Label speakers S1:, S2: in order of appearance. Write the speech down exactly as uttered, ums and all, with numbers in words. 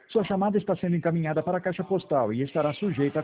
S1: Sua chamada está sendo encaminhada para a caixa postal e estará sujeita a